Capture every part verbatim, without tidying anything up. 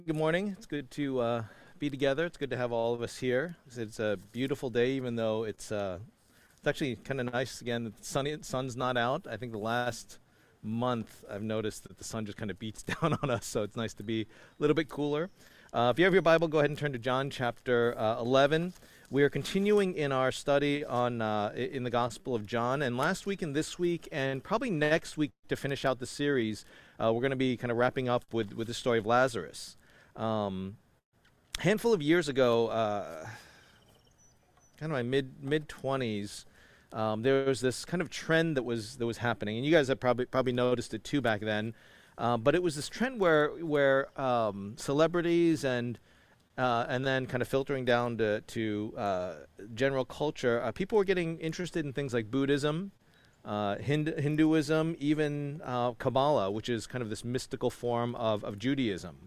Good morning. It's good to uh, be together. It's good to have all of us here. It's, it's a beautiful day, even though it's uh, it's actually kind of nice again that the sunny, sun's not out. I think the last month I've noticed that the sun just kind of beats down on us, so it's nice to be a little bit cooler. Uh, if you have your Bible, go ahead and turn to John chapter uh, eleven. We are continuing in our study on uh, i- in the Gospel of John, and last week and this week, and probably next week to finish out the series, uh, we're going to be kind of wrapping up with with the story of Lazarus. Um, handful of years ago, uh, kind of my mid mid twenties, um, there was this kind of trend that was that was happening, and you guys have probably probably noticed it too back then. Uh, but it was this trend where where um, celebrities and uh, and then kind of filtering down to to uh, general culture, uh, people were getting interested in things like Buddhism, uh, Hind- Hinduism, even uh, Kabbalah, which is kind of this mystical form of of Judaism.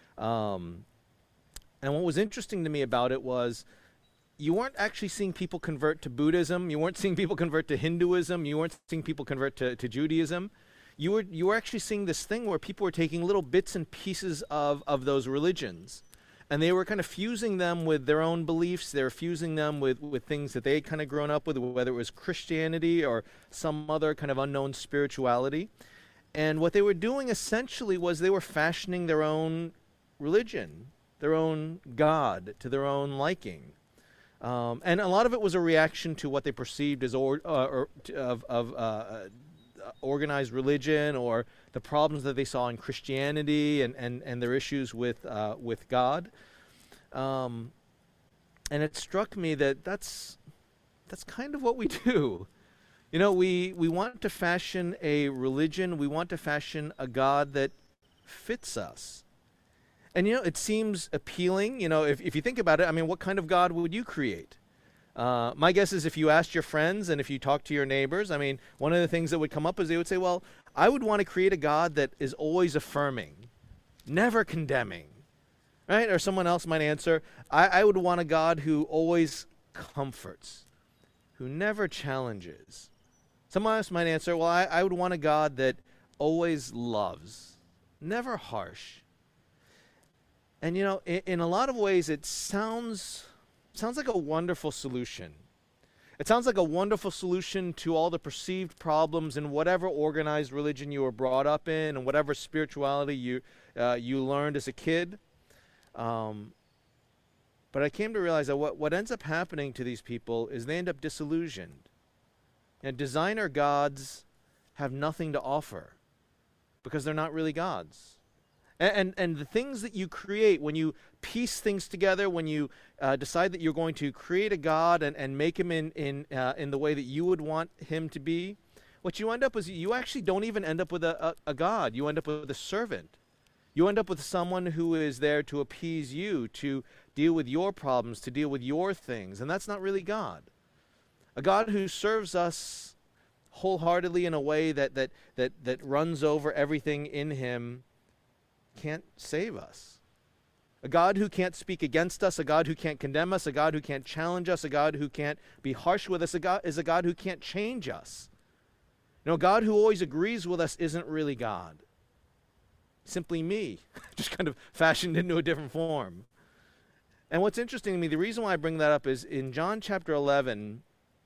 Um, and what was interesting to me about it was you weren't actually seeing people convert to Buddhism. You weren't seeing people convert to Hinduism. You weren't seeing people convert to, to Judaism. You were you were actually seeing this thing where people were taking little bits and pieces of, of those religions, and they were kind of fusing them with their own beliefs. They were fusing them with, with things that they had kind of grown up with, whether it was Christianity or some other kind of unknown spirituality. And what they were doing essentially was they were fashioning their own religion, their own God, to their own liking. Um, and a lot of it was a reaction to what they perceived as or, uh, or t- of, of uh, uh, organized religion, or the problems that they saw in Christianity, and, and, and their issues with uh, with God. Um, and it struck me that that's that's kind of what we do. You know, we, we want to fashion a religion, we want to fashion a God that fits us. And you know, it seems appealing. You know, if, if you think about it, I mean, what kind of God would you create? Uh, my guess is if you asked your friends and if you talked to your neighbors, I mean, one of the things that would come up is they would say, well, I would want to create a God that is always affirming, never condemning, right? Or someone else might answer, I, I would want a God who always comforts, who never challenges. Someone else might answer, well, I, I would want a God that always loves, never harsh. And you know, in, in a lot of ways, it sounds sounds like a wonderful solution. It sounds like a wonderful solution to all the perceived problems in whatever organized religion you were brought up in, and whatever spirituality you uh, you learned as a kid. Um, but I came to realize that what what ends up happening to these people is they end up disillusioned. And designer gods have nothing to offer because they're not really gods. And, and, and the things that you create, when you piece things together, when you uh, decide that you're going to create a God and, and make him in, in, uh, in the way that you would want him to be, what you end up is you actually don't even end up with a, a, a God. You end up with a servant. You end up with someone who is there to appease you, to deal with your problems, to deal with your things. And that's not really God. A God who serves us wholeheartedly in a way that, that, that, that runs over everything in him can't save us. A God who can't speak against us, a God who can't condemn us, a God who can't challenge us, a God who can't be harsh with us, a God, is a God who can't change us. You know, a God who always agrees with us isn't really God. Simply me, just kind of fashioned into a different form. And what's interesting to me, the reason why I bring that up is in John chapter eleven,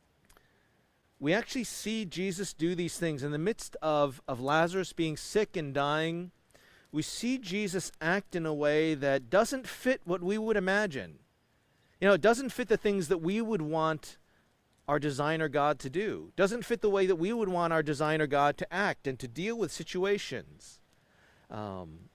we actually see Jesus do these things in the midst of, of Lazarus being sick and dying. We see Jesus act in a way that doesn't fit what we would imagine. You know, it doesn't fit the things that we would want our designer God to do. Doesn't fit the way that we would want our designer God to act and to deal with situations. Um,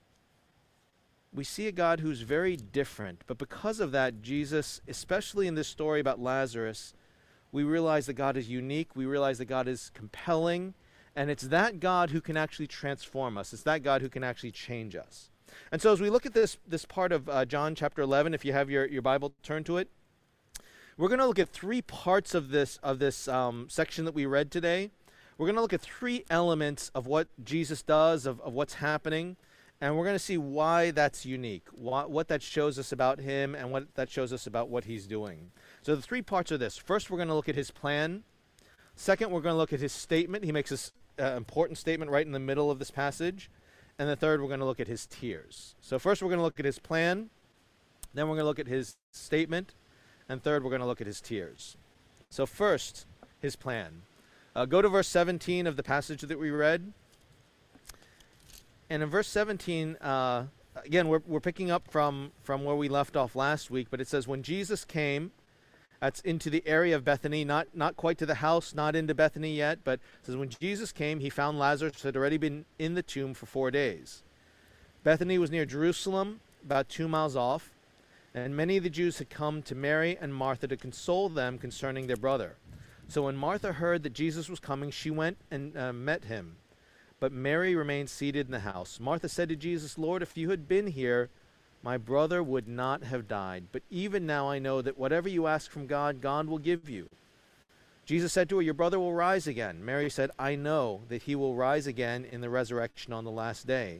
we see a God who's very different. But because of that, Jesus, especially in this story about Lazarus, we realize that God is unique. We realize that God is compelling. And it's that God who can actually transform us. It's that God who can actually change us. And so as we look at this this part of uh, John chapter eleven, if you have your, your Bible, turn to it. We're going to look at three parts of this, of this um, section that we read today. We're going to look at three elements of what Jesus does, of, of what's happening. And we're going to see why that's unique, wh- what that shows us about him, and what that shows us about what he's doing. So the three parts are this. First, we're going to look at his plan. Second, we're going to look at his statement. He makes this uh, important statement right in the middle of this passage. and the third, we're going to look at his tears. So first we're going to look at his plan, then we're going to look at his statement, and third, we're going to look at his tears. So first, his plan. Uh, go to verse seventeen of the passage that we read. And in verse seventeen, uh, again, we're, we're picking up from, from where we left off last week, but it says, when Jesus came, that's into the area of Bethany, not, not quite to the house, not into Bethany yet, but it says, when Jesus came, he found Lazarus had already been in the tomb for four days. Bethany was near Jerusalem, about two miles off, and many of the Jews had come to Mary and Martha to console them concerning their brother. So when Martha heard that Jesus was coming, she went and uh, met him. But Mary remained seated in the house. Martha said to Jesus, Lord, if you had been here, my brother would not have died. But even now I know that whatever you ask from God, God will give you. Jesus said to her, your brother will rise again. Mary said, I know that he will rise again in the resurrection on the last day.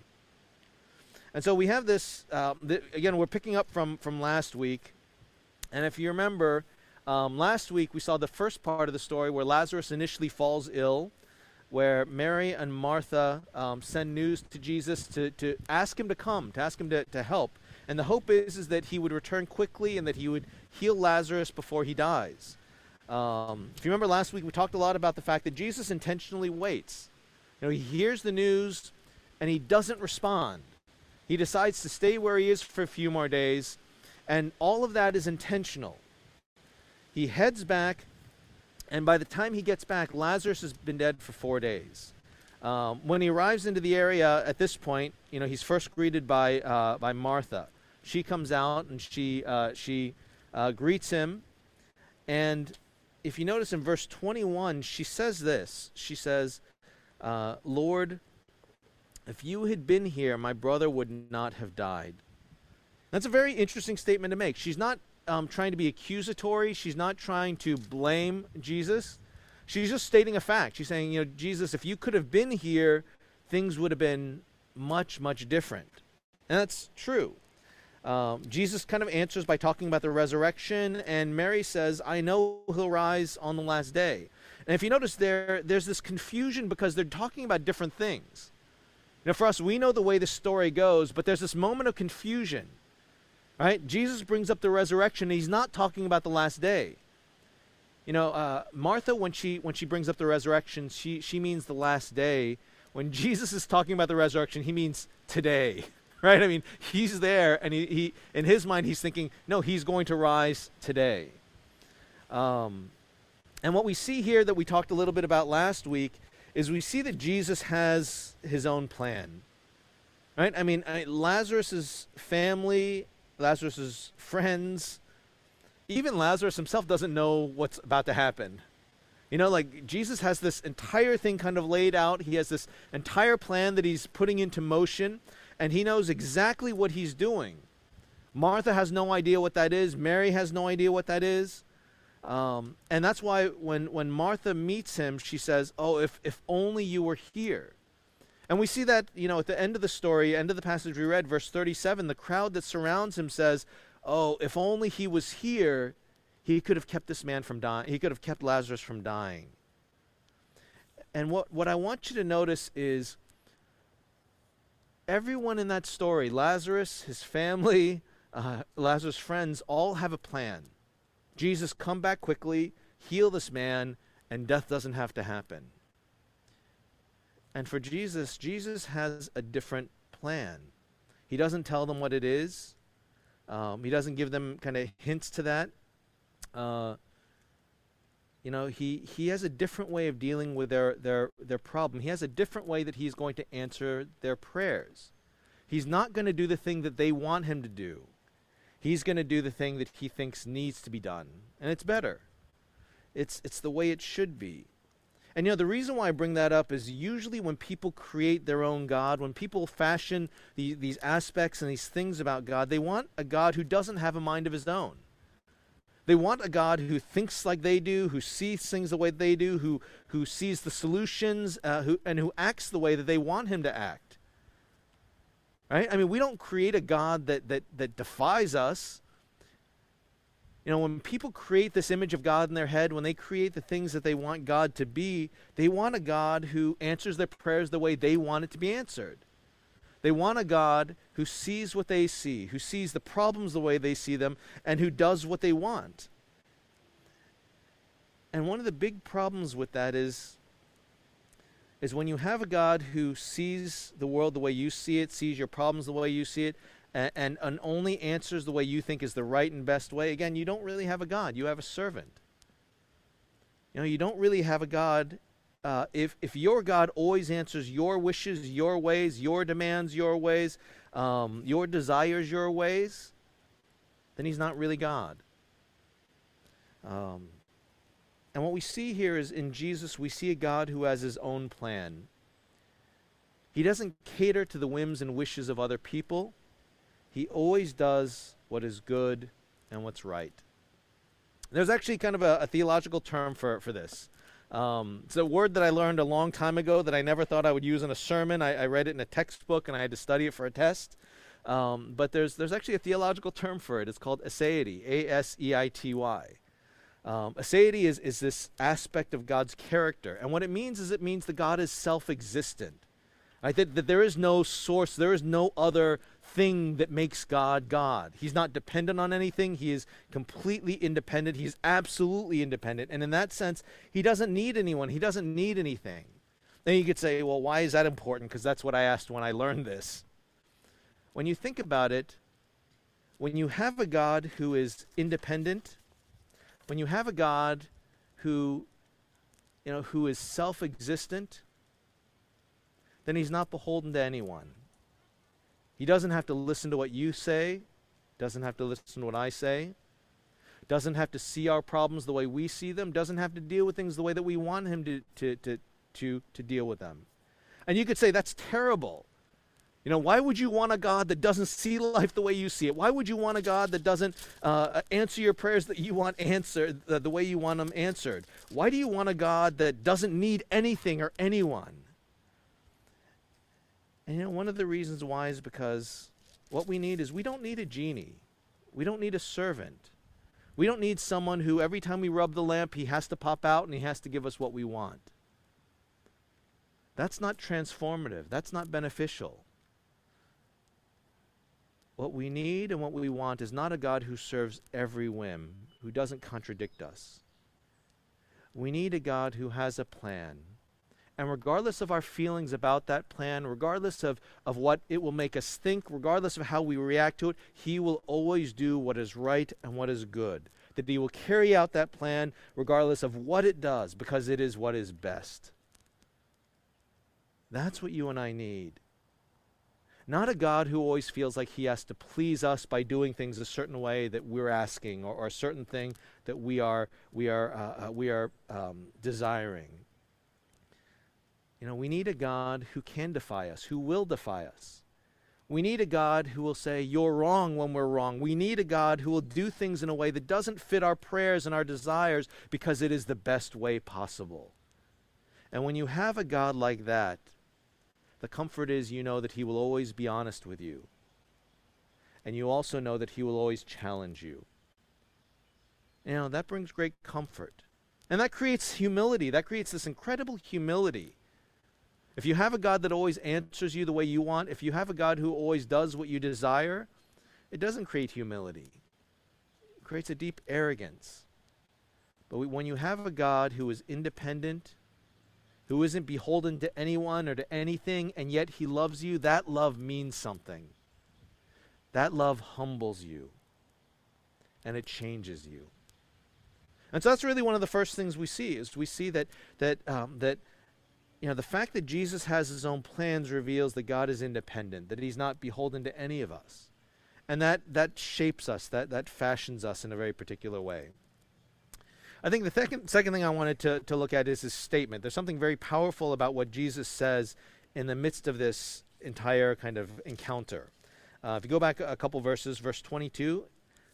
And so we have this, uh, th- again, we're picking up from, from last week. And if you remember, um, last week we saw the first part of the story where Lazarus initially falls ill, where Mary and Martha um, send news to Jesus to, to ask him to come, to ask him to, to help. And the hope is, is that he would return quickly and that he would heal Lazarus before he dies. Um, if you remember last week, we talked a lot about the fact that Jesus intentionally waits. You know, he hears the news and he doesn't respond. He decides to stay where he is for a few more days, and all of that is intentional. He heads back, and by the time he gets back, Lazarus has been dead for four days. Um, when he arrives into the area at this point, you know, he's first greeted by uh, by Martha. She comes out and she uh, she uh, greets him, and if you notice in verse twenty-one, she says this. She says, uh, "Lord, if you had been here, my brother would not have died." That's a very interesting statement to make. She's not um, trying to be accusatory. She's not trying to blame Jesus. She's just stating a fact. She's saying, you know, Jesus, if you could have been here, things would have been much, much different. And that's true. Um, Jesus kind of answers by talking about the resurrection, and Mary says, I know he'll rise on the last day. And if you notice there, there's this confusion because they're talking about different things. You know, for us, we know the way the story goes, but there's this moment of confusion, right? Jesus brings up the resurrection, and he's not talking about the last day. You know, uh, Martha, when she when she brings up the resurrection, she she means the last day. When Jesus is talking about the resurrection, he means today, right? I mean, he's there, and he, he in his mind, he's thinking, no, he's going to rise today. Um, and what we see here that we talked a little bit about last week is we see that Jesus has his own plan, right? I mean, I, Lazarus's family, Lazarus's friends, even Lazarus himself doesn't know what's about to happen. You know, like Jesus has this entire thing kind of laid out. He has this entire plan that he's putting into motion, and he knows exactly what he's doing. Martha has no idea what that is. Mary has no idea what that is. Um, and that's why when, when Martha meets him, she says, oh, if, if only you were here. And we see that, you know, at the end of the story, end of the passage we read, verse thirty-seven, the crowd that surrounds him says, oh, if only he was here, he could have kept this man from dying. He could have kept Lazarus from dying. And what, what I want you to notice is everyone in that story, Lazarus, his family, uh, Lazarus' friends, all have a plan. Jesus, come back quickly, heal this man, and death doesn't have to happen. And for Jesus, Jesus has a different plan. He doesn't tell them what it is. Um, he doesn't give them kind of hints to that. Uh, you know, he, he has a different way of dealing with their, their, their problem. He has a different way that he's going to answer their prayers. He's not going to do the thing that they want him to do. He's going to do the thing that he thinks needs to be done. And it's better. It's, it's the way it should be. And, you know, the reason why I bring that up is usually when people create their own God, when people fashion the, these aspects and these things about God, they want a God who doesn't have a mind of his own. They want a God who thinks like they do, who sees things the way they do, who, who sees the solutions, uh, who, and who acts the way that they want him to act. Right? I mean, we don't create a God that, that, that defies us. You know, when people create this image of God in their head, when they create the things that they want God to be, they want a God who answers their prayers the way they want it to be answered. They want a God who sees what they see, who sees the problems the way they see them, and who does what they want. And one of the big problems with that is, is when you have a God who sees the world the way you see it, sees your problems the way you see it, and, and, and only answers the way you think is the right and best way, again, you don't really have a God. You have a servant. You know, you don't really have a God. Uh, if, if your God always answers your wishes, your ways, your demands, your ways, um, your desires, your ways, then he's not really God. Um, and what we see here is in Jesus, we see a God who has his own plan. He doesn't cater to the whims and wishes of other people. He always does what is good and what's right. There's actually kind of a, a theological term for, for this. Um, it's a word that I learned a long time ago that I never thought I would use in a sermon. I, I read it in a textbook and I had to study it for a test. Um, but there's there's actually a theological term for it. It's called aseity, A S E I T Y. Um, aseity is, is this aspect of God's character. And what it means is it means that God is self-existent. Right? That, that there is no source, there is no other thing that makes God God. He's not dependent on anything. He is completely independent. He's absolutely independent. And in that sense, he doesn't need anyone. He doesn't need anything. Then you could say, well, why is that important? Because that's what I asked when I learned this. When you think about it, when you have a God who is independent, when you have a God who, you know, who is self-existent, then he's not beholden to anyone. He doesn't have to listen to what you say, doesn't have to listen to what I say, doesn't have to see our problems the way we see them, doesn't have to deal with things the way that we want him to, to, to, to, to deal with them. And you could say, that's terrible. You know, why would you want a God that doesn't see life the way you see it? Why would you want a God that doesn't uh, answer your prayers that you want answered, uh, the way you want them answered? Why do you want a God that doesn't need anything or anyone? And you know, one of the reasons why is because what we need is we don't need a genie. We don't need a servant. We don't need someone who every time we rub the lamp, he has to pop out and he has to give us what we want. That's not transformative. That's not beneficial. What we need and what we want is not a God who serves every whim, who doesn't contradict us. We need a God who has a plan. And regardless of our feelings about that plan, regardless of, of what it will make us think, regardless of how we react to it, he will always do what is right and what is good. That he will carry out that plan regardless of what it does, because it is what is best. That's what you and I need. Not a God who always feels like he has to please us by doing things a certain way that we're asking, or, or a certain thing that we are, we are, uh, uh, we are um, desiring. You know, we need a God who can defy us, who will defy us. We need a God who will say, you're wrong when we're wrong. We need a God who will do things in a way that doesn't fit our prayers and our desires because it is the best way possible. And when you have a God like that, the comfort is you know that he will always be honest with you. And you also know that he will always challenge you. You know, that brings great comfort. And that creates humility. That creates this incredible humility. If you have a God that always answers you the way you want, if you have a God who always does what you desire, it doesn't create humility. It creates a deep arrogance. But we, when you have a God who is independent, who isn't beholden to anyone or to anything, and yet he loves you, that love means something. That love humbles you, and it changes you. And so that's really one of the first things we see, is we see that that um, that you know, the fact that Jesus has his own plans reveals that God is independent, that he's not beholden to any of us. And that, that shapes us, that, that fashions us in a very particular way. I think the second, second thing I wanted to, to look at is his statement. There's something very powerful about what Jesus says in the midst of this entire kind of encounter. Uh, if you go back a, a couple verses, verse twenty-two,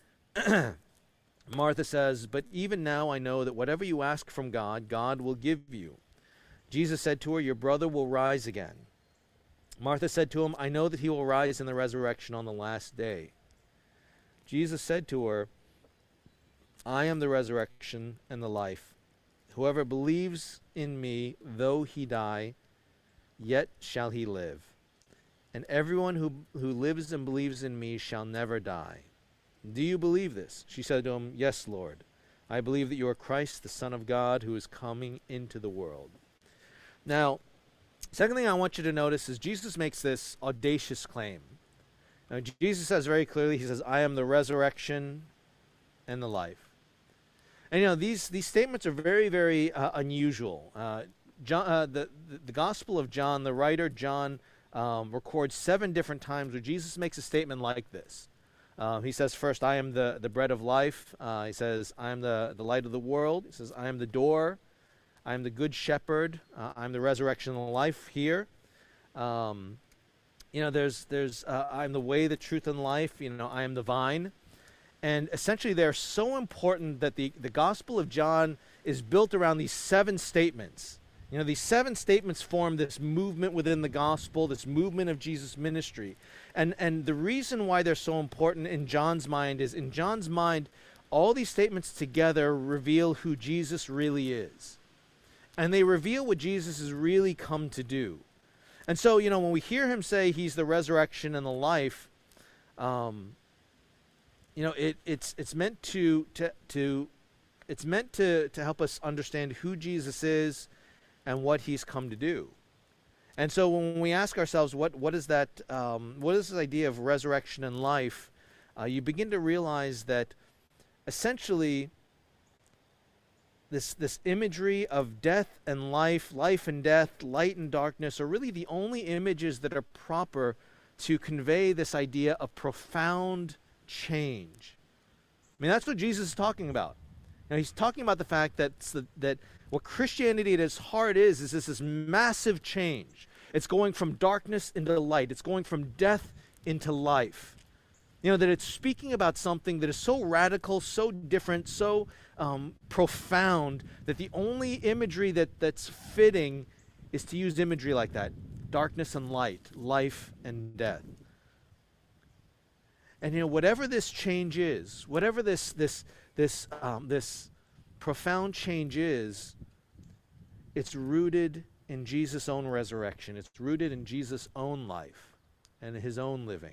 Martha says, "But even now I know that whatever you ask from God, God will give you." Jesus said to her, "Your brother will rise again." Martha said to him, "I know that he will rise in the resurrection on the last day." Jesus said to her, "I am the resurrection and the life. Whoever believes in me, though he die, yet shall he live. and everyone who, who lives and believes in me shall never die. Do you believe this? She said to him, Yes, Lord. I believe that you are Christ, the Son of God, who is coming into the world. Now, second thing I want you to notice is Jesus makes this audacious claim. Now, Jesus says very clearly, he says, I am the resurrection and the life. And, you know, these, these statements are very, very uh, unusual. Uh, John, uh, the, the, the Gospel of John, the writer John, um, records seven different times where Jesus makes a statement like this. Uh, he says first, I am the, the bread of life. Uh, he says, I am the, the light of the world. He says, I am the door. I am the good shepherd. Uh, I am the resurrection and the life here. Um, you know, there's, there's, uh, I am the way, the truth, and life. You know, I am the vine. And essentially they're so important that the, the Gospel of John is built around these seven statements. You know, these seven statements form this movement within the gospel, this movement of Jesus' ministry. And and the reason why they're so important in John's mind is, in John's mind, all these statements together reveal who Jesus really is. And they reveal what Jesus has really come to do. And so, you know, when we hear him say he's the resurrection and the life, um, you know, it, it's it's meant to to to it's meant to to help us understand who Jesus is and what he's come to do. And so when we ask ourselves, what what is that, um, what is this idea of resurrection and life, uh, you begin to realize that essentially this this imagery of death and life, life and death, light and darkness are really the only images that are proper to convey this idea of profound change. I mean, that's what Jesus is talking about. Now, he's talking about the fact that the, that what Christianity at its heart is, is this, this massive change. It's going from darkness into light. It's going from death into life. You know, that it's speaking about something that is so radical, so different, so um, profound, that the only imagery that, that's fitting is to use imagery like that. Darkness and light, life and death. And, you know, whatever this change is, whatever this, this, this, um, this profound change is, it's rooted in Jesus' own resurrection. It's rooted in Jesus' own life and his own living.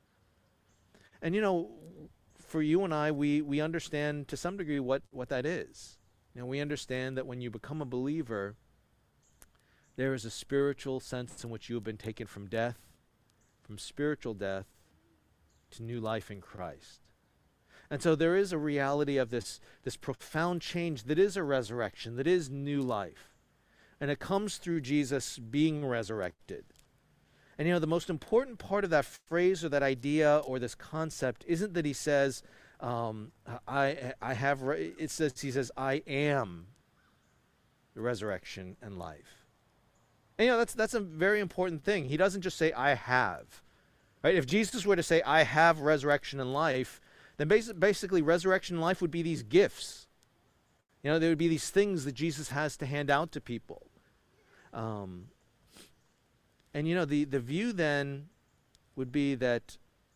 And, you know, for you and I, we, we understand to some degree what, what that is. You know, we understand that when you become a believer, there is a spiritual sense in which you have been taken from death, from spiritual death, to new life in Christ. And so there is a reality of this, this profound change that is a resurrection, that is new life. And it comes through Jesus being resurrected. And, you know, the most important part of that phrase or that idea or this concept isn't that he says, um, I, I have, re-, it says, he says, I am the resurrection and life. And, you know, that's, that's a very important thing. He doesn't just say, I have. Right? If Jesus were to say, I have resurrection and life, then basi- basically resurrection and life would be these gifts. You know, there would be these things that Jesus has to hand out to people. Um, and, you know, the, the view then would be that,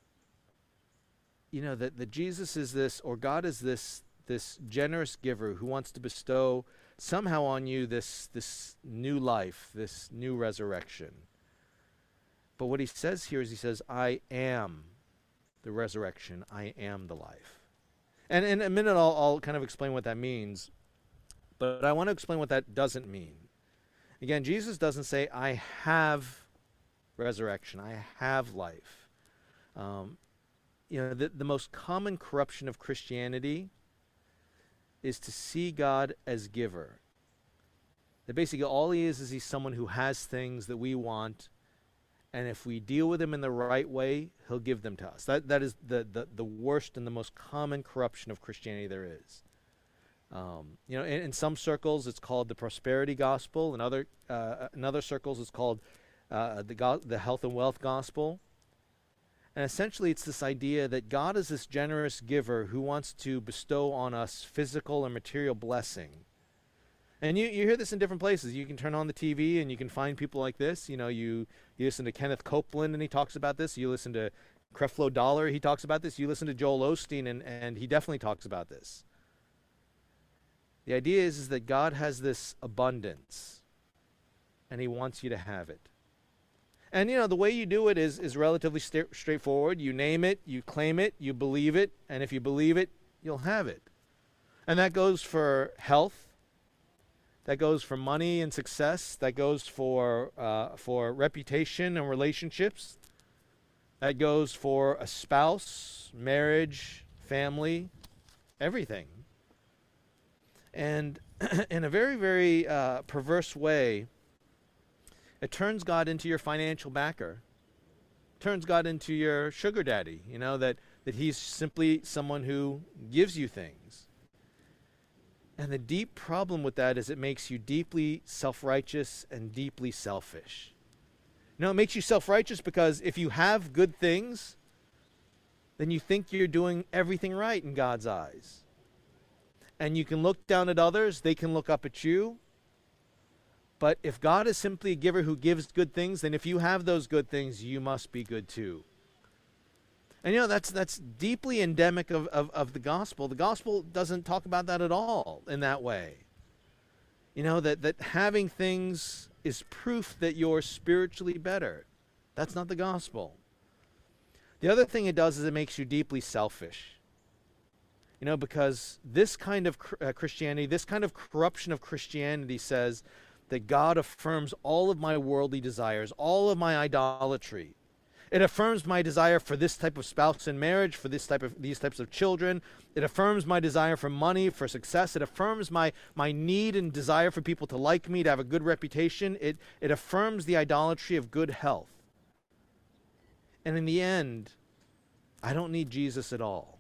you know, that, that Jesus is this, or God is this, this generous giver who wants to bestow somehow on you this, this new life, this new resurrection. But what he says here is he says, I am the resurrection. I am the life. And in a minute, I'll, I'll kind of explain what that means. But I want to explain what that doesn't mean. Again, Jesus doesn't say, I have resurrection. I have life. Um, you know, the, the most common corruption of Christianity is to see God as giver. That basically all he is is he's someone who has things that we want, and if we deal with him in the right way, he'll give them to us. That that is the, the, the worst and the most common corruption of Christianity there is. Um, you know, in, in some circles it's called the prosperity gospel. In other uh, in other circles it's called uh, the go- the health and wealth gospel. And essentially it's this idea that God is this generous giver who wants to bestow on us physical and material blessing. And you, you hear this in different places. You can turn on the T V and you can find people like this. You know, you, you listen to Kenneth Copeland and he talks about this. You listen to Creflo Dollar, he talks about this. You listen to Joel Osteen and, and he definitely talks about this. The idea is, is that God has this abundance and he wants you to have it. And, you know, the way you do it is, is relatively sta- straightforward. You name it, you claim it, you believe it, and if you believe it, you'll have it. And that goes for health. That goes for money and success. That goes for uh, for reputation and relationships. That goes for a spouse, marriage, family, everything. And in a very, very uh, perverse way, it turns God into your financial backer. Turns God into your sugar daddy, you know, that, that he's simply someone who gives you things. And the deep problem with that is it makes you deeply self-righteous and deeply selfish. You know, it makes you self-righteous because if you have good things, then you think you're doing everything right in God's eyes. And you can look down at others, they can look up at you. But if God is simply a giver who gives good things, then if you have those good things, you must be good too. And you know, that's that's deeply endemic of, of, of the gospel. The gospel doesn't talk about that at all in that way. You know, that, that having things is proof that you're spiritually better. That's not the gospel. The other thing it does is it makes you deeply selfish. You know, because this kind of uh, Christianity, this kind of corruption of Christianity says that God affirms all of my worldly desires, all of my idolatry. It affirms my desire for this type of spouse in marriage, for this type of these types of children. It affirms my desire for money, for success. It affirms my, my need and desire for people to like me, to have a good reputation. It, it affirms the idolatry of good health. And in the end, I don't need Jesus at all.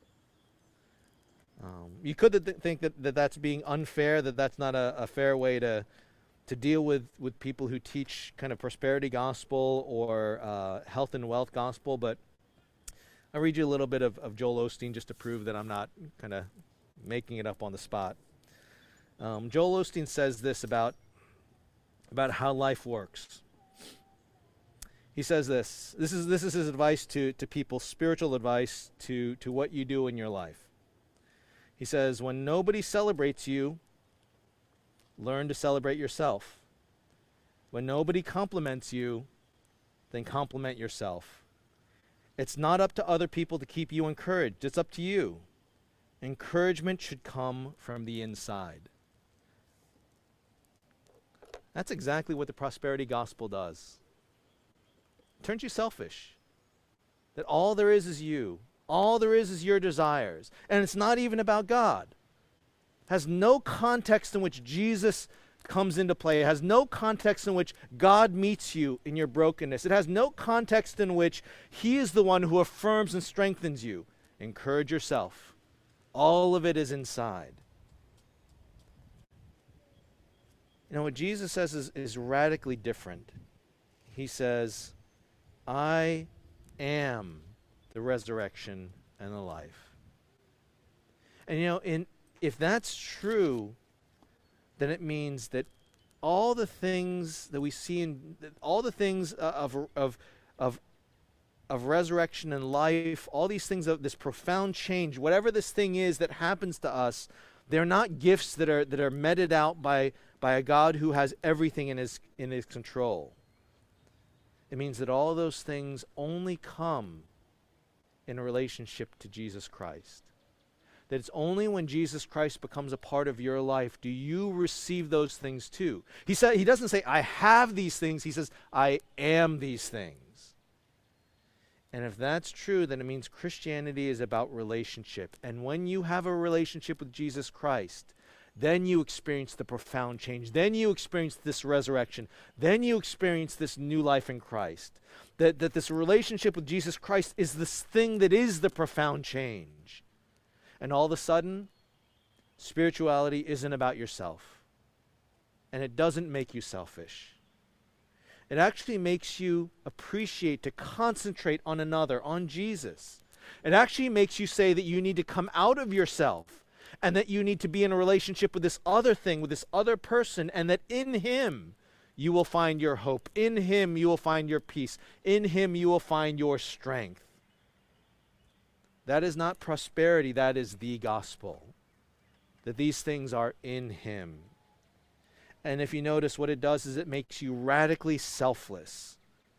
Um, you could th- think that, that that's being unfair, that that's not a, a fair way to to deal with, with people who teach kind of prosperity gospel or uh, health and wealth gospel, but I'll read you a little bit of, of Joel Osteen just to prove that I'm not kind of making it up on the spot. Um, Joel Osteen says this about, about how life works. He says this, this is, this is his advice to, to people, spiritual advice to, to what you do in your life. He says, when nobody celebrates you, learn to celebrate yourself. When nobody compliments you, then compliment yourself. It's not up to other people to keep you encouraged. It's up to you. Encouragement should come from the inside. That's exactly what the prosperity gospel does. It turns you selfish. That all there is is you. All there is is your desires. And it's not even about God. Has no context in which Jesus comes into play. It has no context in which God meets you in your brokenness. It has no context in which he is the one who affirms and strengthens you. Encourage yourself. All of it is inside. You know, what Jesus says is, is radically different. He says, I am the resurrection and the life. And you know, in if that's true, then it means that all the things that we see in all the things of of of of resurrection and life, all these things of this profound change, whatever this thing is that happens to us, they're not gifts that are that are meted out by by a God who has everything in his in his control. It means that all those things only come in a relationship to Jesus Christ. That it's only when Jesus Christ becomes a part of your life do you receive those things too. He said, he doesn't say, I have these things. He says, I am these things. And if that's true, then it means Christianity is about relationship. And when you have a relationship with Jesus Christ, then you experience the profound change. Then you experience this resurrection. Then you experience this new life in Christ. That, that this relationship with Jesus Christ is this thing that is the profound change. And all of a sudden, spirituality isn't about yourself. And it doesn't make you selfish. It actually makes you appreciate, to concentrate on another, on Jesus. It actually makes you say that you need to come out of yourself and that you need to be in a relationship with this other thing, with this other person, and that in him you will find your hope. In him you will find your peace. In him you will find your strength. That is not prosperity, that is the gospel. That these things are in him. And if you notice, what it does is it makes you radically selfless.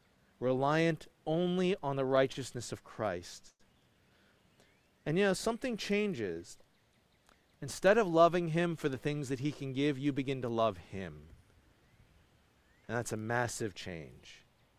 reliant only on the righteousness of Christ. And you know, something changes. Instead of loving him for the things that he can give, you begin to love him. And that's a massive change.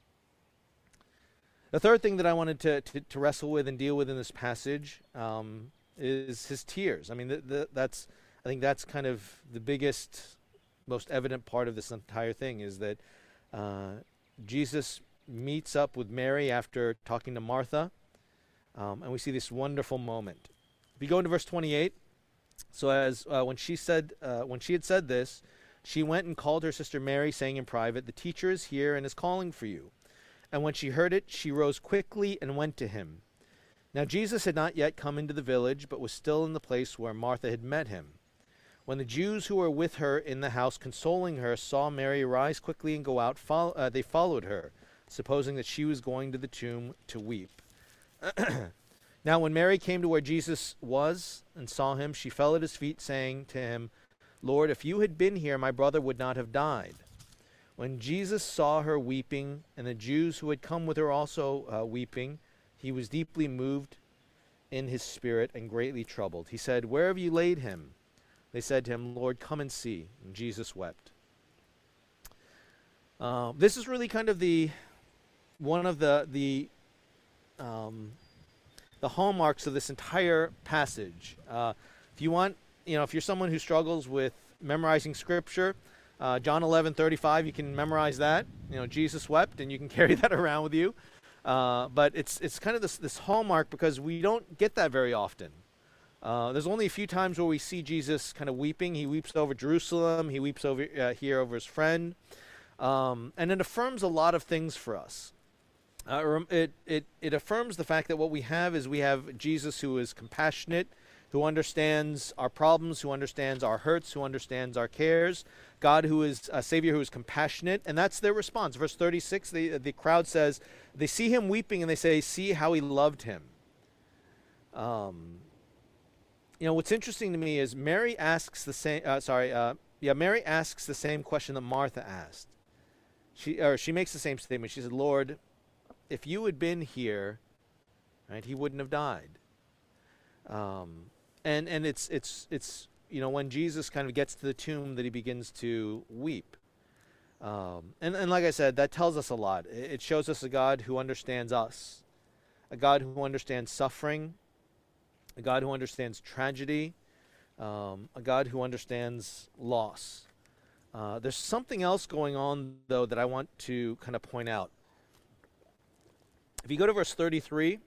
The third thing that I wanted to, to, to wrestle with and deal with in this passage um, is his tears. I mean, the, the, that's I think that's kind of the biggest, most evident part of this entire thing is that uh, Jesus meets up with Mary after talking to Martha, um, and we see this wonderful moment. If you go into verse twenty-eight, so as uh, when she said, uh, when she had said this, she went and called her sister Mary, saying in private, "The teacher is here and is calling for you." And when she heard it, she rose quickly and went to him. Now Jesus had not yet come into the village, but was still in the place where Martha had met him. When the Jews who were with her in the house consoling her saw Mary rise quickly and go out, fo- uh, they followed her, supposing that she was going to the tomb to weep. Now when Mary came to where Jesus was and saw him, she fell at his feet, saying to him, "Lord, if you had been here, my brother would not have died." When Jesus saw her weeping, and the Jews who had come with her also uh, weeping, he was deeply moved in his spirit and greatly troubled. He said, "Where have you laid him?" They said to him, "Lord, come and see." And Jesus wept. Uh, this is really kind of the one of the the um, the hallmarks of this entire passage. Uh, if you want, you know, if you're someone who struggles with memorizing scripture, uh, John eleven thirty-five, you can memorize that. You know, Jesus wept, and you can carry that around with you. Uh, but it's it's kind of this this hallmark because we don't get that very often. Uh, there's only a few times where we see Jesus kind of weeping. He weeps over Jerusalem. He weeps over uh, here over his friend, um, and it affirms a lot of things for us. Uh, it it it affirms the fact that what we have is we have Jesus who is compassionate, who understands our problems, who understands our hurts, who understands our cares. God who is a Savior who is compassionate, and that's their response. Verse thirty-six, the the crowd says they see him weeping and they say, "See how he loved him." Um. You know, what's interesting to me is Mary asks the same, uh, sorry, uh, yeah, Mary asks the same question that Martha asked. She, or she makes the same statement. She said, "Lord, if you had been here, right, he wouldn't have died." Um, and, and it's, it's, it's, you know, when Jesus kind of gets to the tomb that he begins to weep. Um, and, and like I said, that tells us a lot. It, it shows us a God who understands us, a God who understands suffering, a God who understands tragedy, um, a God who understands loss. Uh, there's something else going on, though, that I want to kind of point out. If you go to verse thirty-three,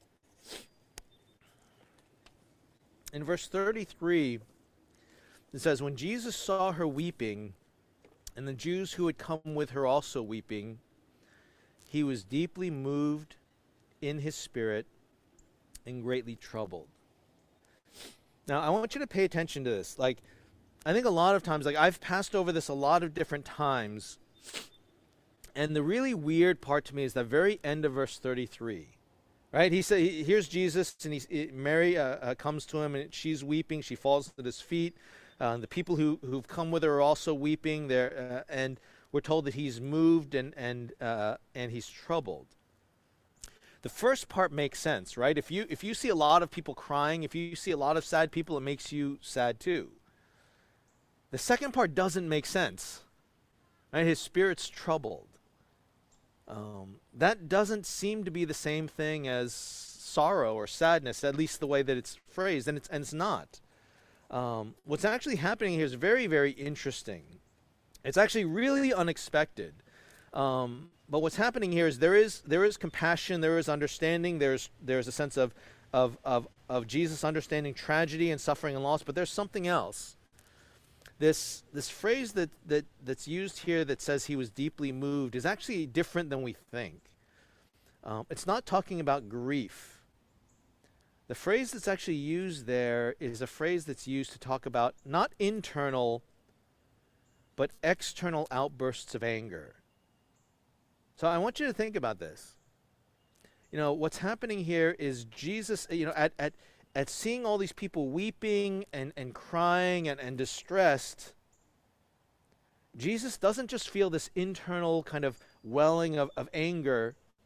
in verse thirty-three, it says, "When Jesus saw her weeping, and the Jews who had come with her also weeping, he was deeply moved in his spirit and greatly troubled." Now, I want you to pay attention to this. Like, I think a lot of times, like, I've passed over this a lot of different times, and the really weird part to me is the very end of verse thirty-three, right? He said, he, here's Jesus, and he's, he, Mary uh, uh, comes to him, and she's weeping. She falls at his feet. Uh, the people who, who've come with her are also weeping. There, uh, and we're told that he's moved and, and, uh, and he's troubled. The first part makes sense, right? If you if you see a lot of people crying, if you see a lot of sad people, it makes you sad too. The second part doesn't make sense, right? His spirit's troubled. Um, that doesn't seem to be the same thing as sorrow or sadness, at least the way that it's phrased, and it's and it's not. Um, what's actually happening here is very, very interesting. It's actually really unexpected. Um, But what's happening here is there is there is compassion, there is understanding, there's there's a sense of of of of Jesus understanding tragedy and suffering and loss, but there's something else. This this phrase that that that's used here that says he was deeply moved is actually different than we think. Um, it's not talking about grief. The phrase that's actually used there is a phrase that's used to talk about not internal, but external outbursts of anger. So I want you to think about this. You know, what's happening here is Jesus, you know, at at, at seeing all these people weeping and, and crying and, and distressed, Jesus doesn't just feel this internal kind of welling of, of anger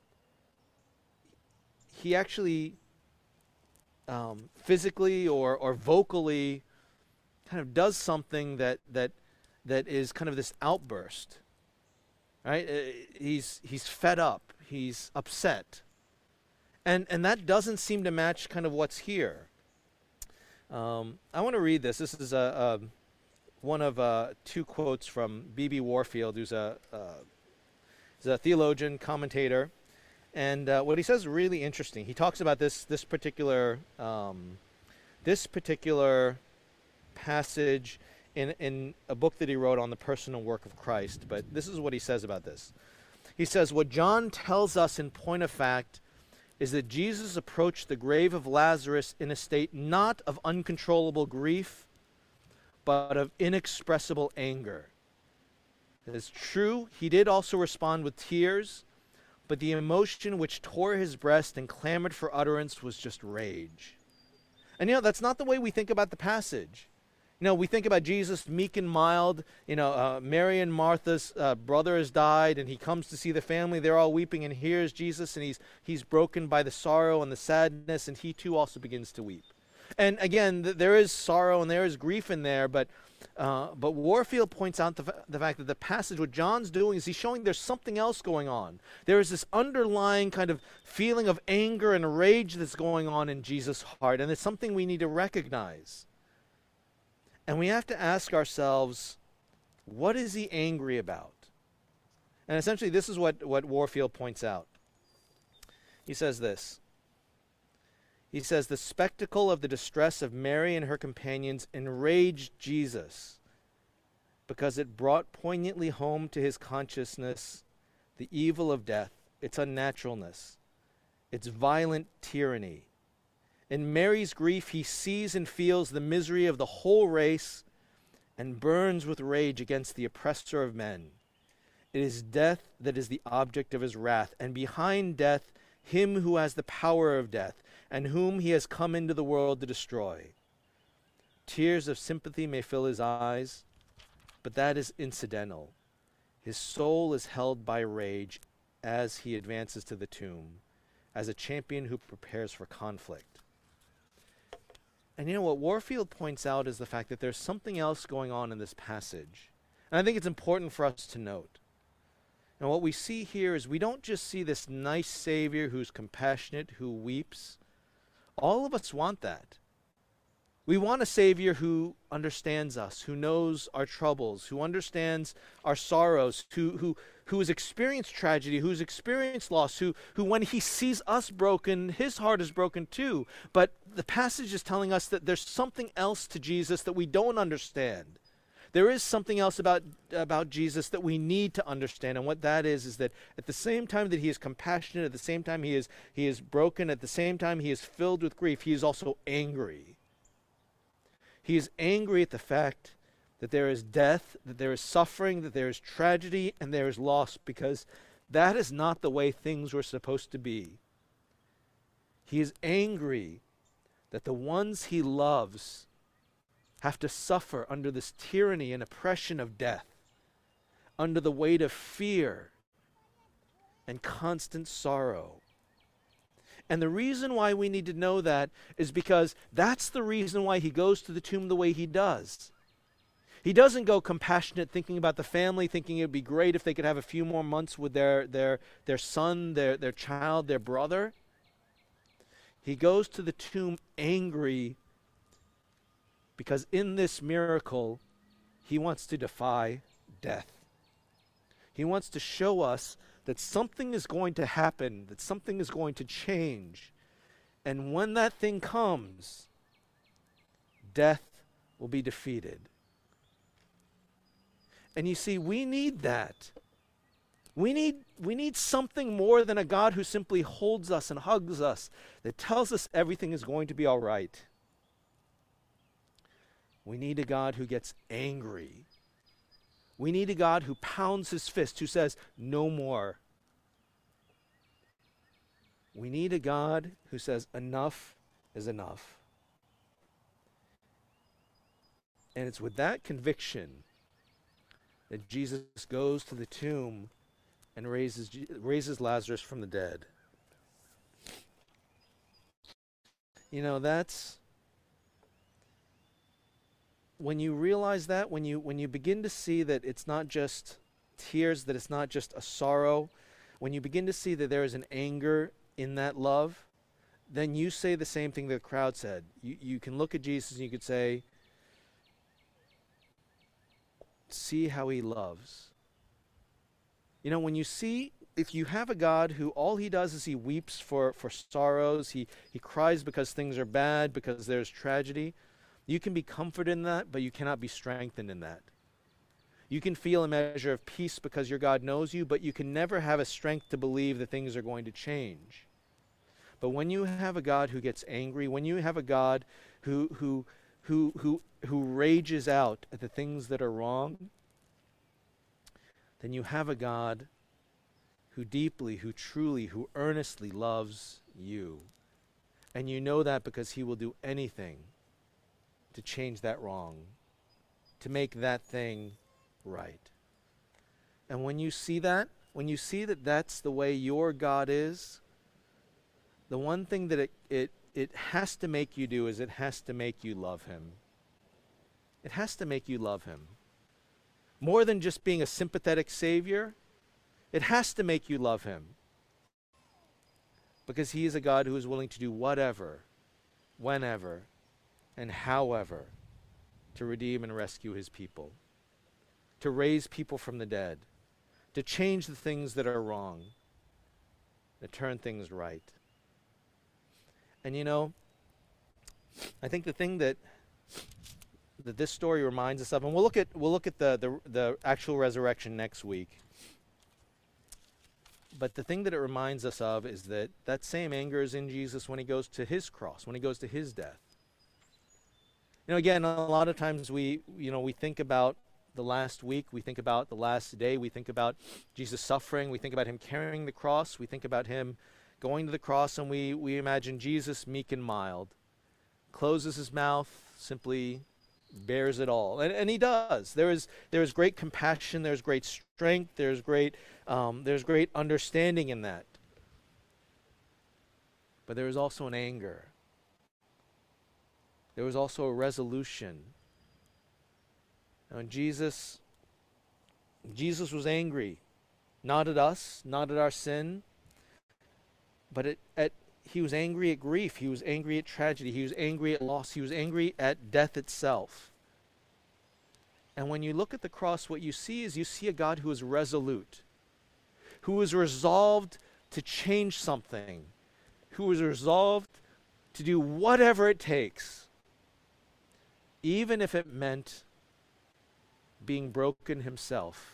he actually um, physically or, or vocally kind of does something that that that is kind of this outburst, right? Uh, he's he's fed up, he's upset, and and that doesn't seem to match kind of what's here. Um, I want to read this. This is a, a one of uh, two quotes from B B Warfield, who's a uh, he's a theologian, commentator, and uh, what he says is really interesting. He talks about this this particular um, this particular passage in in a book that he wrote on the personal work of Christ. But this is what he says about this. He says, "What John tells us in point of fact is that Jesus approached the grave of Lazarus in a state not of uncontrollable grief, but of inexpressible anger. It is true, he did also respond with tears, but the emotion which tore his breast and clamored for utterance was just rage." And you know, that's not the way we think about the passage. You know, we think about Jesus meek and mild. You know, uh, Mary and Martha's uh, brother has died, and he comes to see the family. They're all weeping, and here's Jesus, and he's he's broken by the sorrow and the sadness, and he too also begins to weep. And again, th- there is sorrow and there is grief in there, but uh, but Warfield points out the, fa- the fact that the passage, what John's doing is he's showing there's something else going on. There is this underlying kind of feeling of anger and rage that's going on in Jesus' heart, and it's something we need to recognize. And we have to ask ourselves, what is he angry about? And essentially, this is what, what Warfield points out. He says this. He says, "The spectacle of the distress of Mary and her companions enraged Jesus because it brought poignantly home to his consciousness the evil of death, its unnaturalness, its violent tyranny. In Mary's grief, he sees and feels the misery of the whole race and burns with rage against the oppressor of men. It is death that is the object of his wrath, and behind death, him who has the power of death, and whom he has come into the world to destroy. Tears of sympathy may fill his eyes, but that is incidental. His soul is held by rage as he advances to the tomb, as a champion who prepares for conflict." And you know what Warfield points out is the fact that there's something else going on in this passage. And I think it's important for us to note. And what we see here is we don't just see this nice Savior who's compassionate, who weeps. All of us want that. We want a Savior who understands us, who knows our troubles, who understands our sorrows, who who who has experienced tragedy, who's experienced loss, who who when he sees us broken, his heart is broken too. But the passage is telling us that there's something else to Jesus that we don't understand. There is something else about about Jesus that we need to understand, and what that is is that at the same time that he is compassionate, at the same time he is he is broken, at the same time he is filled with grief, he is also angry. He is angry at the fact that there is death, that there is suffering, that there is tragedy, and there is loss, because that is not the way things were supposed to be. He is angry that the ones he loves have to suffer under this tyranny and oppression of death, under the weight of fear and constant sorrow. And the reason why we need to know that is because that's the reason why he goes to the tomb the way he does. He doesn't go compassionate, thinking about the family, thinking it would be great if they could have a few more months with their their their son, their their child, their brother. He goes to the tomb angry because in this miracle, he wants to defy death. He wants to show us that something is going to happen, that something is going to change. And when that thing comes, death will be defeated. And you see, we need that. We need, we need something more than a God who simply holds us and hugs us, that tells us everything is going to be all right. We need a God who gets angry. We need a God who pounds his fist, who says, "No more." We need a God who says, "Enough is enough." And it's with that conviction that Jesus goes to the tomb and raises, raises Lazarus from the dead. You know, that's when you realize that, when you when you begin to see that it's not just tears, that it's not just a sorrow, when you begin to see that there is an anger in that love, then you say the same thing the crowd said. You you can look at Jesus and you could say, see how he loves. You know, when you see, if you have a God who all he does is he weeps for, for sorrows, he, he cries because things are bad, because there's tragedy, you can be comforted in that, but you cannot be strengthened in that. You can feel a measure of peace because your God knows you, but you can never have a strength to believe that things are going to change. But when you have a God who gets angry, when you have a God who who who who who rages out at the things that are wrong, then you have a God who deeply, who truly, who earnestly loves you. And you know that because he will do anything to change that wrong, to make that thing right. And when you see that, when you see that that's the way your God is, the one thing that it, it, it has to make you do is it has to make you love him. It has to make you love him. More than just being a sympathetic savior, it has to make you love him. Because he is a God who is willing to do whatever, whenever, and however to redeem and rescue his people, to raise people from the dead, to change the things that are wrong, to turn things right. And you know, I think the thing that that this story reminds us of, and we'll look at we'll look at the the, the actual resurrection next week. But the thing that it reminds us of is that that same anger is in Jesus when he goes to his cross, when he goes to his death. You know, again, a lot of times we, you know, we think about the last week, we think about the last day, we think about Jesus suffering, we think about him carrying the cross, we think about him going to the cross, and we, we imagine Jesus meek and mild, closes his mouth, simply bears it all. And, and he does. There is, there is great compassion, there's great strength, there's great, um, there's great understanding in that. But there is also an anger. There was also a resolution. And Jesus, Jesus was angry, not at us, not at our sin, but at, at he was angry at grief. He was angry at tragedy. He was angry at loss. He was angry at death itself. And when you look at the cross, what you see is you see a God who is resolute, who is resolved to change something, who is resolved to do whatever it takes, even if it meant being broken himself.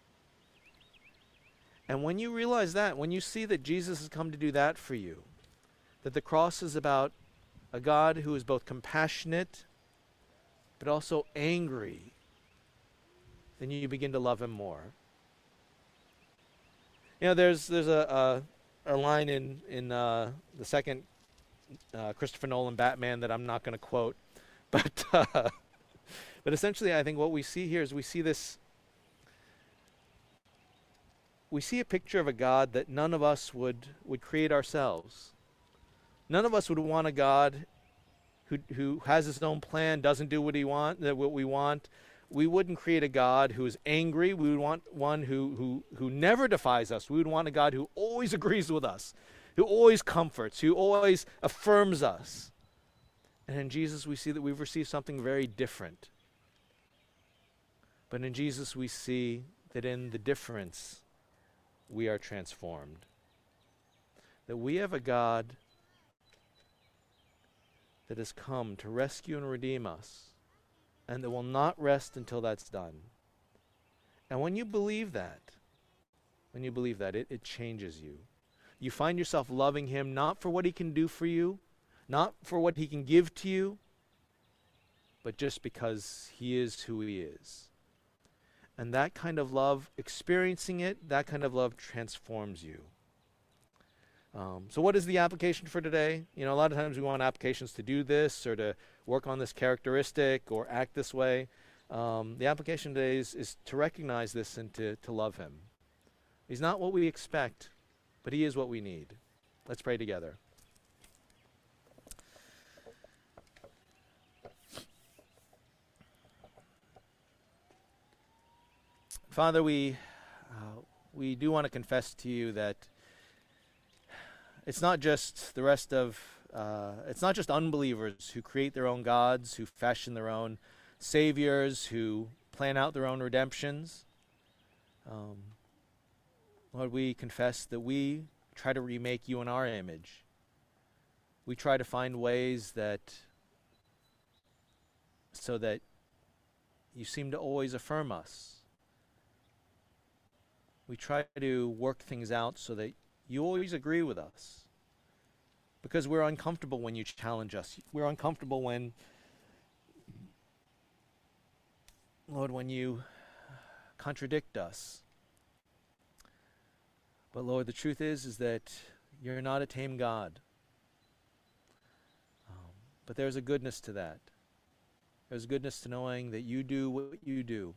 And when you realize that, when you see that Jesus has come to do that for you, that the cross is about a God who is both compassionate but also angry, then you begin to love him more. You know, there's there's a a, a line in in uh, the second uh, Christopher Nolan Batman that I'm not going to quote, but uh, but essentially, I think what we see here is we see this. We see a picture of a God that none of us would would create ourselves. None of us would want a God who who has his own plan, doesn't do what he want, uh, what we want. We wouldn't create a God who is angry. We would want one who who who never defies us. We would want a God who always agrees with us, who always comforts, who always affirms us. And in Jesus, we see that we've received something very different. But in Jesus, we see that in the difference, we are transformed. That we have a God that has come to rescue and redeem us, and that will not rest until that's done. And when you believe that, when you believe that, it, it changes you. You find yourself loving him not for what he can do for you, not for what he can give to you, but just because he is who he is. And that kind of love, experiencing it, that kind of love transforms you. Um, so what is the application for today? You know, a lot of times we want applications to do this or to work on this characteristic or act this way. Um, the application today is, is to recognize this and to, to love him. He's not what we expect, but he is what we need. Let's pray together. Father, we uh, we do want to confess to you that it's not just the rest of uh, it's not just unbelievers who create their own gods, who fashion their own saviors, who plan out their own redemptions. Um, Lord, we confess that we try to remake you in our image. We try to find ways that so that you seem to always affirm us. We try to work things out so that you always agree with us. Because we're uncomfortable when you challenge us. We're uncomfortable when, Lord, when you contradict us. But Lord, the truth is, is that you're not a tame God. Um, but there's a goodness to that. There's goodness to knowing that you do what you do.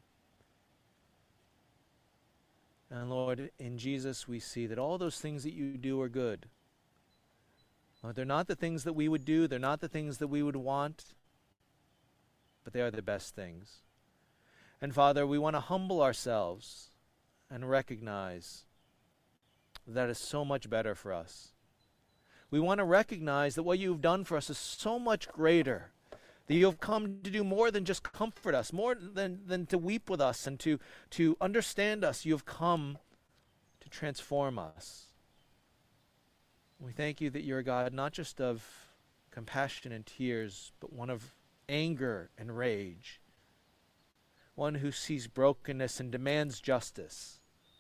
And Lord, in Jesus we see that all those things that you do are good. Lord, they're not the things that we would do, they're not the things that we would want, but they are the best things. And Father, we want to humble ourselves and recognize that is so much better for us. We want to recognize that what you've done for us is so much greater. That you have come to do more than just comfort us, more than, than to weep with us and to, to understand us. You have come to transform us. We thank you that you're a God not just of compassion and tears, but one of anger and rage. One who sees brokenness and demands justice.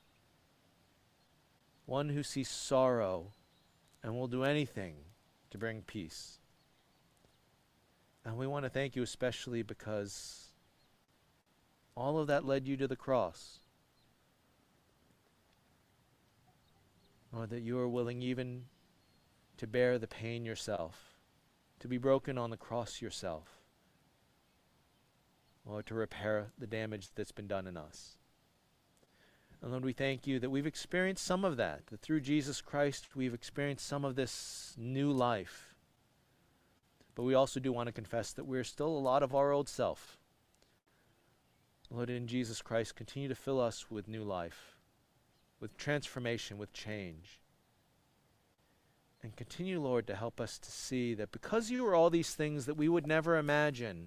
One who sees sorrow and will do anything to bring peace. And we want to thank you especially because all of that led you to the cross. Lord, that you are willing even to bear the pain yourself, to be broken on the cross yourself, or to repair the damage that's been done in us. And Lord, we thank you that we've experienced some of that, that through Jesus Christ we've experienced some of this new life. But we also do want to confess that we're still a lot of our old self. Lord, in Jesus Christ, continue to fill us with new life, with transformation, with change. And continue, Lord, to help us to see that because you are all these things that we would never imagine,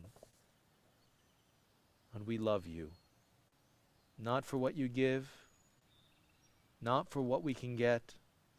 and we love you. Not for what you give, not for what we can get,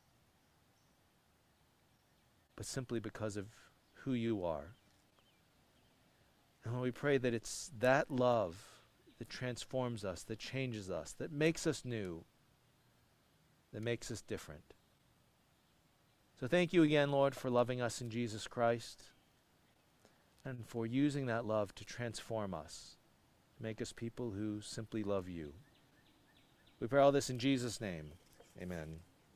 but simply because of who you are. And we pray that it's that love that transforms us, that changes us, that makes us new, that makes us different. So thank you again, Lord, for loving us in Jesus Christ and for using that love to transform us, to make us people who simply love you. We pray all this in Jesus' name. Amen.